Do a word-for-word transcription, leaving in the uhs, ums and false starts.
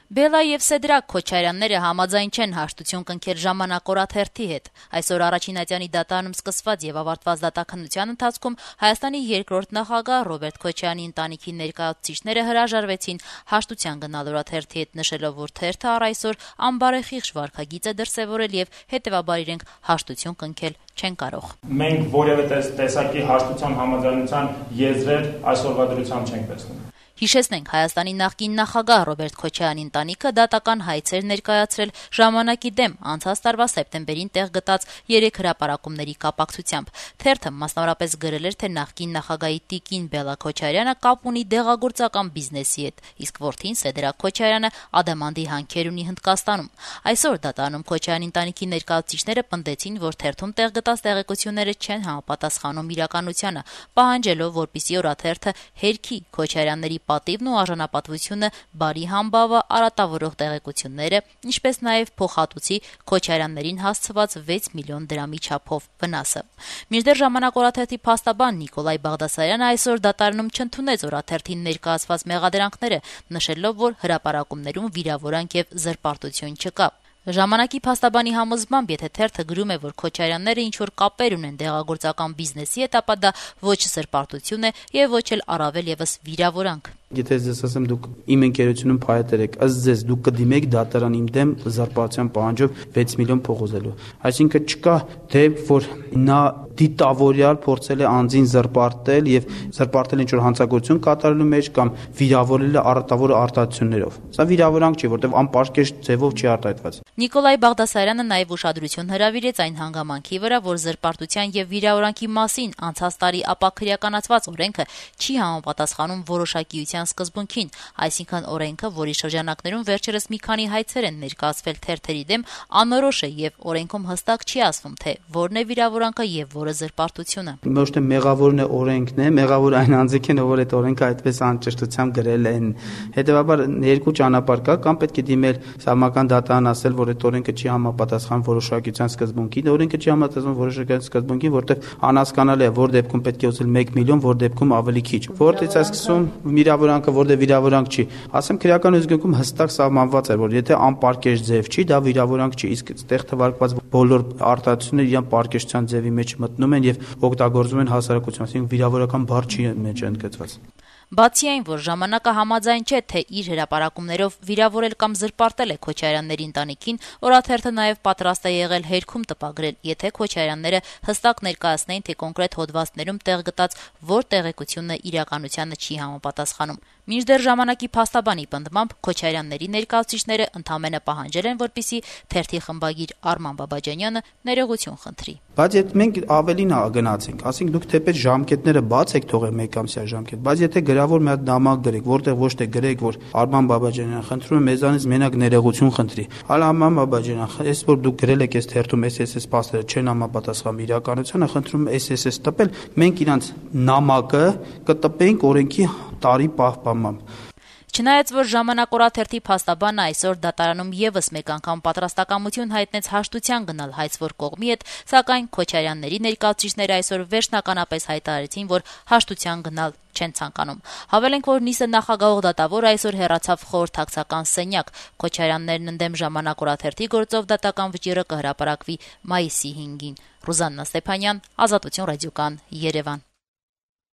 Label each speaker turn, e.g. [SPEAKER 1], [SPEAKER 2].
[SPEAKER 1] Բելա եւ Սեդրակ Քոչարյանները համաձայն չեն հաշտություն կնքել ժամանակ օրաթերթի հետ։ Այսօր առաջին ատյանի դատարանում սկսված եւ ավարտված դատաքննության ընթացքում Հայաստանի երկրորդ նախագահ Ռոբերտ Քոչարյանի ընտանիքի ներկայացուցիչները հրաժարվեցին հաշտության գնալ օրաթերթի հետ, նշելով, որ թերթը առ այսօր անբարեխիղճ վարքագիծ է դրսեւորել եւ հետեւաբար իրենք հաշտություն կնքել չեն կարող։
[SPEAKER 2] Մենք որևէ տեսակի հաշտության համաձայնության եզրեր այսօրվա դրությամբ չենք տեսնում։
[SPEAKER 1] Հիշեցնենք, Հայաստանի նախկին նախագահ Ռոբերտ Քոչարյանի ընտանիքը դատական հայցեր ներկայացրել ժամանակի դեմ անցած տարվա սեպտեմբերին տեղ գտած երեք հրապարակումների կապակցությամբ։ Թերթը մասնավորապես գրել էր, թե նախկին նախագահի տիկին Բելա Քոչարյանը կապ ունի դեղագործական բիզնեսի հետ, իսկ որդին Սեդրակ Քոչարյանը ադամանդի հանքեր ունի Հնդկաստանում։ Այսօր դատարանում Քոչարյանի ընտանիքի ներկայացուցիչները պնդեցին, որ թերթում տեղ գտած տեղեկությունները չեն համապատասխանում իրականությանը, պահանջելով, որպեսզի օրաթերթը հերքի Քոչարյանների պատիվն ու արժանապատվությունը, բարի համբավը, արատավորող տեղեկությունները, ինչպես նաև փոխհատուցի Քոչարյաններին հասցված վեց միլիոն դրամի չափով վնասը։ Մինչդեռ ժամանակ օրաթերթի փաստաբան Նիկոլայ Բաղդասարյանը այսօր դատարանում չընդունեց օրաթերթին ներկայացված մեղադրանքները, նշելով, որ հրապարակումներում վիրավորանք եւ զրպարտություն չկա։ Ժամանակի փաստաբանի համոզմամբ, եթե թերթը գրում է, որ Քոչարյանները ինչ-որ կապեր ունեն դեղագործական բիզնեսի հետ, ապա դա ոչ զրպարտություն է եւ ոչ էլ առավել եւս վիրավորանք։
[SPEAKER 3] Եթե ես ասեմ դուք իմ ընկերությունում փայտեր եք, ըստ ձեզ դուք կդիմեք դատարան իմ դեմ զրպարտության պահանջով վեց միլիոն փող ուզելու։ Այսինքն չկա դեպք, որ նա դիտավորյալ փորձել է անձին զրպարտել եւ զրպարտել ինչ-որ հանցագործություն կատարելու մեջ կամ վիրավորել է առատավոր արտահայտություններով։ Սա վիրավորանք չի, որտեղ անպարկեշտ ձևով չի արտահայտված։
[SPEAKER 1] Նիկոլայ Բաղդասարյանը նաև ուշադրություն հրավիրեց այն հանգամանքի վրա, որ զրպարտության եւ վիրավորանքի մասին անցած տարի ապաքրեականացված օրենքը չի համապատասխանում որոշակիության սկզբունքին, այսինքն օրենքը, որի շրջանակներում վերջերս մի քանի հայցեր են ներկայացվել թերթերի դեմ, անորոշ է եւ օրենքում հստակ չի ասվում, թե որն է վիրավորանքը եւ որը զրպարտությունը։
[SPEAKER 3] Ոչ թե մեղավորն է օրենքն է, մեղավոր այն անձինքն է, որ այդ օրենքը այդպես անճշտությամբ գրել են։ Հետեւաբար երկու ճանապարհ կա, կամ պետք է դիմել սահմանական դատարան, ասել, որ այդ օրենքը չի համապատասխանում որոշակիության սկզբունքին, օրենքը չի համապատասխանում որոշակիության սկզբունքին, որտեղ անհասկանալի է, որ դեպքում պետք է ուզել մեկ միլիոն, որ դեպքում ավելի քիչ։ Որտեղից է սկսում վիրավորանքը, որտեղ վիրավորանք չի։ Ասեմ, քրեական ուզգունքում հստակ սահմանված է, որ եթե անպարկեշտ ձև չի, դա վիրավորանք չի, իսկ այդտեղ թվարկված բոլոր արտահայտությունները իրան պարկեշտության ձևի մեջ մտնում են եւ օգտագործում են հասարակություն, այսինքն վիրավորական բառ չի մեջ ընդգծված։
[SPEAKER 1] Բացի այն, որ ժամանակը համաձայն չէ, թե իր հրապարակումներով վիրավորել կամ զրպարտել է Քոչարյանների ընտանիքին, օրաթերթը նաև պատրաստ է եղել հերքում տպագրել, եթե Քոչարյանները հստակ ներկայացնեին, թե կոնկրետ հոդվածներում տեղ գտած որ տեղեկությունն իրականությանը չի համապատասխանում։ Մինչդեռ ժամանակի փաստաբանի պնդմամբ Քոչարյանների ներկայացուցիչները ընդամենը պահանջել են, որպեսզի թերթի խմբագիր Արման Բաբաջանյանը ներողություն խնդրի։
[SPEAKER 3] Բայց եթե մենք ավելին գնացինք, ասենք դուք թեպետ ժամկետները բաց եք թողել մեկամսյա ժամկետ, բայց եթե գրավոր մի հատ նամակ գրեք, որտեղ ոչ թե գրեք, որ Արման Բաբաջանյանը խնդրում եմ մեզանից մենակ ներողություն խնդրի։ Հələ Արման Բաբաջանյան, այս որ դուք գրել եք այս թերթում էս էս փաստերը չեն համապատասխանում իրականությանը, խնդրում եմ էս էս էս տպել, մենք իրանց նամակը կտպենք օրենքի տարի պահպանմամբ։
[SPEAKER 1] Չնայած որ ժամանակ օրաթերթի փաստաբանը այսօր դատարանում եւս մեկ անգամ պատրաստակամություն հայտնեց հաշտության գնալ հայցվոր կողմի հետ, սակայն Քոչարյանների ներկայացուցիչները այսօր վերջնականապես հայտարարեցին, որ հաշտության գնալ չեն ցանկանում։ Հավելենք, որ նիսը նախագահող դատավոր այսօր հեռացավ խորհրդակցական սենյակ։ Քոչարյաններն ընդդեմ ժամանակ օրաթերթի գործով դատական վճիռը կհրապարակվի մայիսի հինգին։ Ռուզաննա Ստեփանյան, Ազատություն ռադիոկան, Երևան։